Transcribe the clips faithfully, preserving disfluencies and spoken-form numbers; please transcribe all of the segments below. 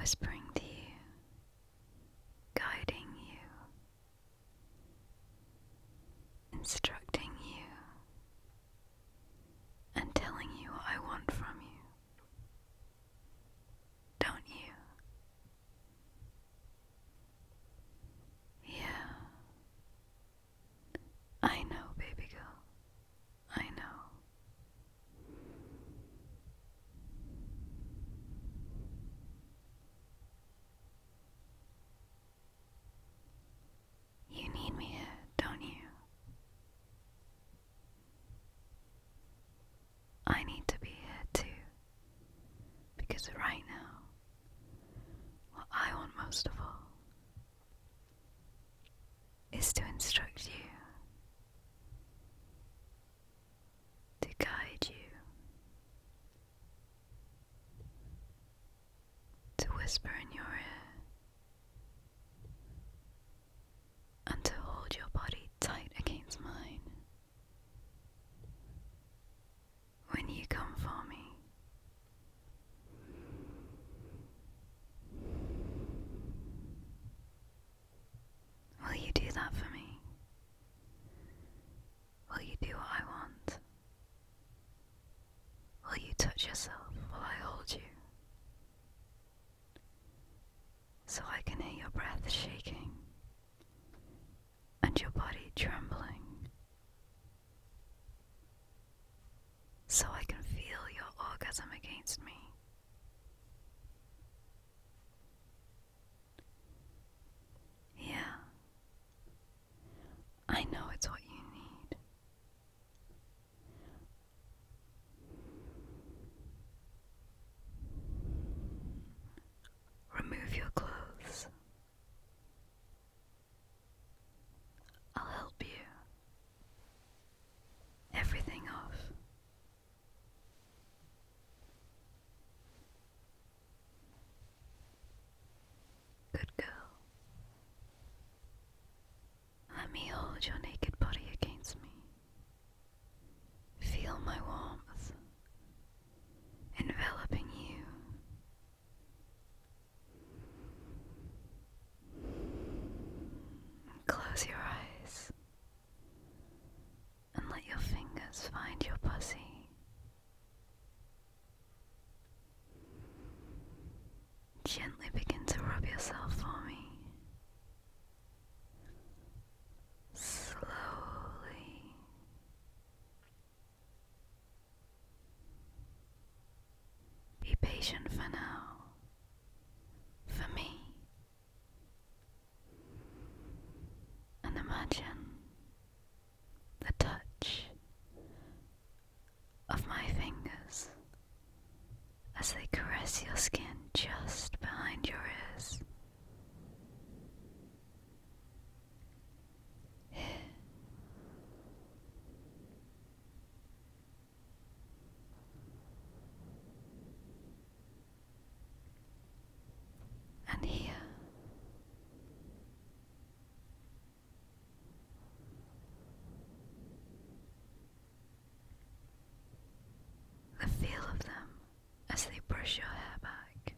whispering to you, guiding you, instructing you, and telling you what I want from you. Don't you? Yeah. I know, baby girl. I know. You need me here, don't you? I need to be here too, because right now, what I want most of all is to instruct you, to guide you, to whisper in your ear, and to hold your body tight against mine. When you come for me, will you do that for me? Will you do what I want? Will you touch yourself while I hold you? So I can hear your breath shaking and your body trembling. So I can feel your orgasm against me. Yeah, I know it's what you need. Remove your clothes. I'll help you. Everything off. Good girl. Let me hold your naked body against me. Feel my warmth enveloping you. Close your eyes and let your fingers find your pussy. Gently begin to rub yourself for me. Slowly. Be patient for now. For me. And imagine the touch of my fingers as they caress your skin just behind your ears. Here. And here. The feel of them as they brush your hair back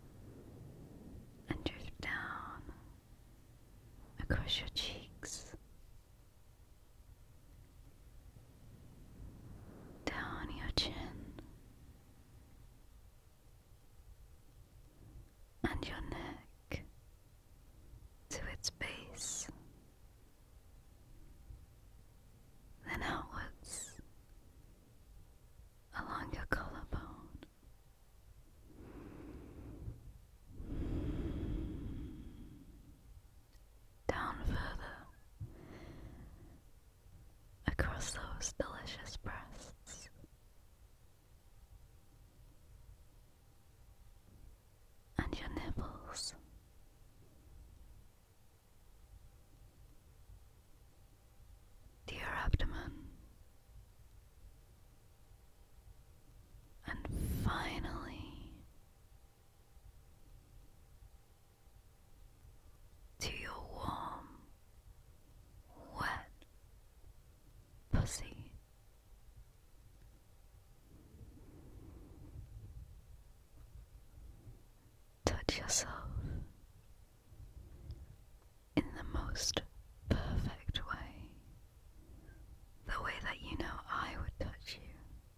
and drift down across your cheeks, down your chin, and your neck to its base, then outwards along your collarbone. Down further across those delicious breasts. And your nipples. To your abdomen. And finally to your warm, wet pussy. touch yourself in the most perfect way, the way that you know I would touch you.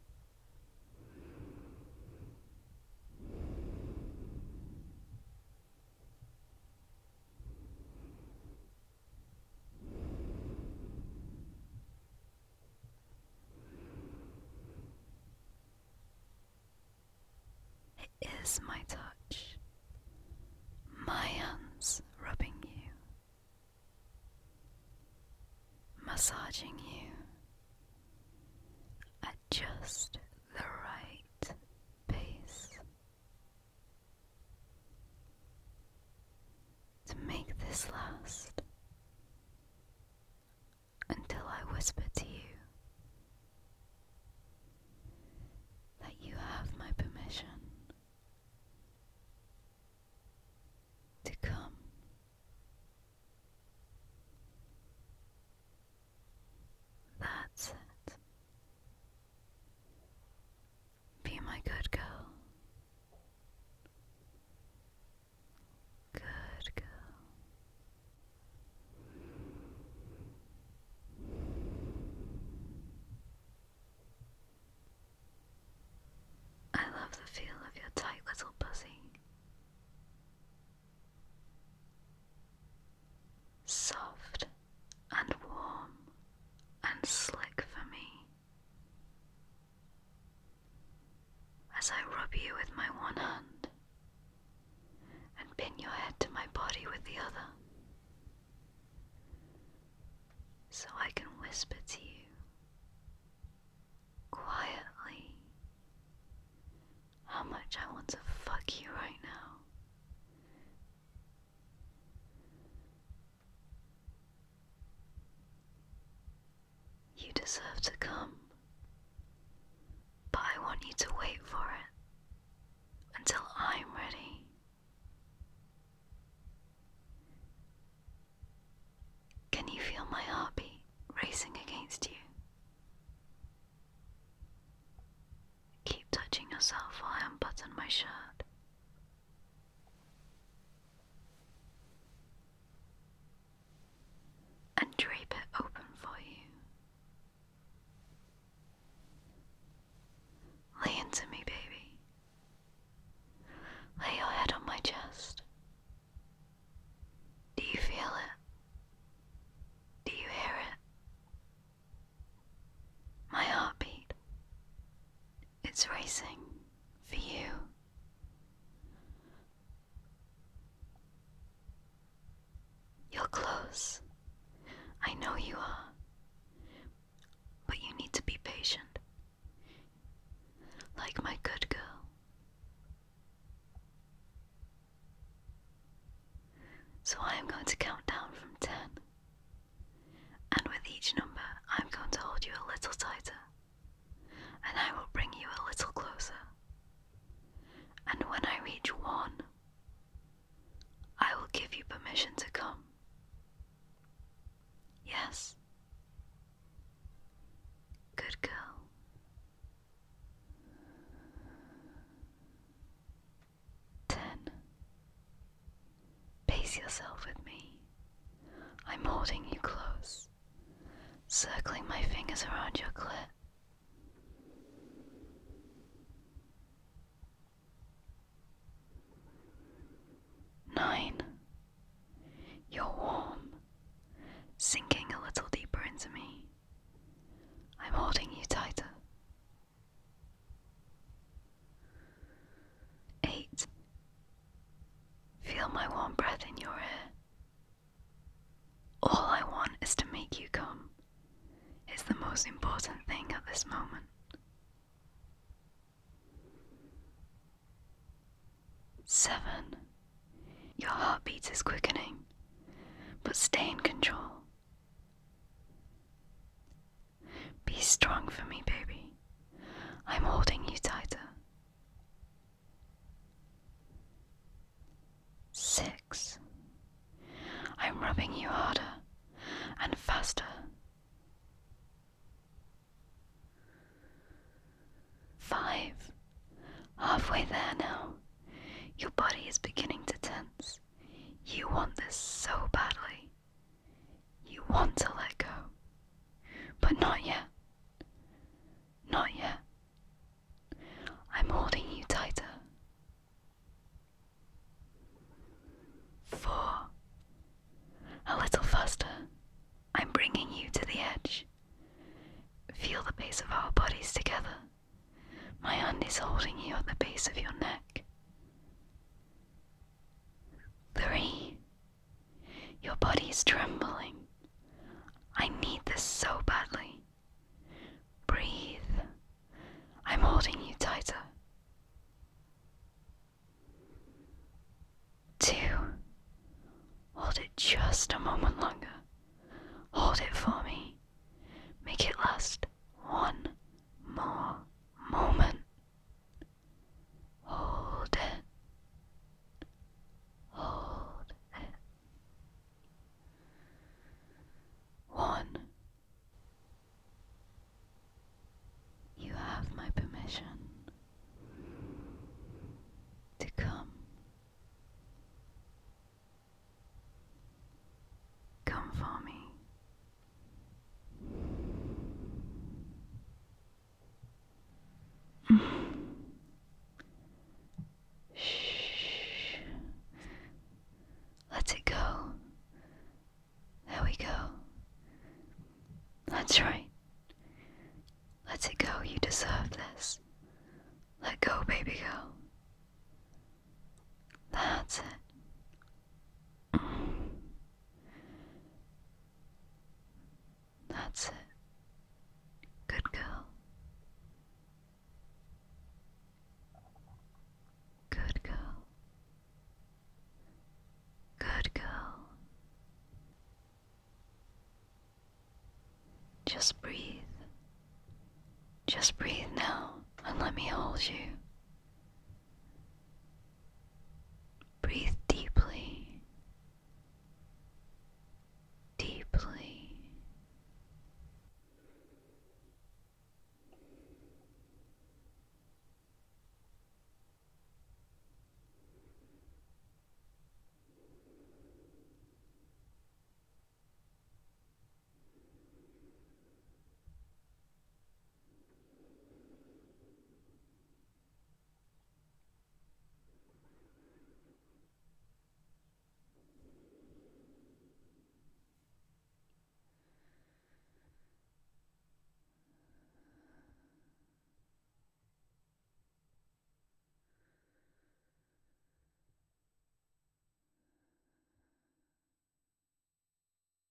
It is my touch, my hands rubbing you, massaging you at just the right pace to make this last until I whisper to you that you have my permission to come. That's it. Be my good girl. Good girl. I love the feel of your tight little pussy. Soft and warm and slick for me. As I rub you with my one hand and pin your head to my body with the other, so I can whisper to you quietly how much I want to fuck you right now. You deserve to come, but I want you to wait for it until I'm ready. Can you feel my heartbeat racing against you? Keep touching yourself while I unbutton my shirt. And drape it open for you. Lay into me, baby. Lay your head on my chest. Do you feel it? Do you hear it? My heartbeat. It's racing for you. You're close. I know you are. But you need to be patient. Like my good girl. So I am going to count down from ten. And with each number, I'm going to hold you a little tighter. And I will bring you a little closer. And when I reach one, I will give you permission to come. Yes. Good girl. Ten. Pace yourself with me. I'm holding you close, circling my fingers around your clit. Nine. You're warm, sinking a little deeper into me. I'm holding you tighter. Eight. Feel my warm breath in your ear. All I want is to make you come. It's the most important thing at this moment. Seven. Your heartbeat is quickening, but stay in control. Be strong for me, baby. I'm holding you tighter. Six. I'm rubbing you harder and faster. Five. Halfway there now. Your body is beginning to want to let go, but not yet. Not yet. I'm holding you tighter. Four. A little faster. I'm bringing you to the edge. Feel the base of our bodies together. My hand is holding you at the base of your neck. Three. Your body is trembling. I need this so badly. Breathe. I'm holding you tighter. Two. Hold it just a moment longer. Hold it for me. Make it last one more moment. Hold it. Hold it. One. You have my permission to come. Come for me. Shh. Let it go. There we go. That's right. Let it go. You deserve this. Let go, baby girl. That's it. That's it. Good girl. Good girl. Good girl. Just breathe. Just breathe now and let me hold you.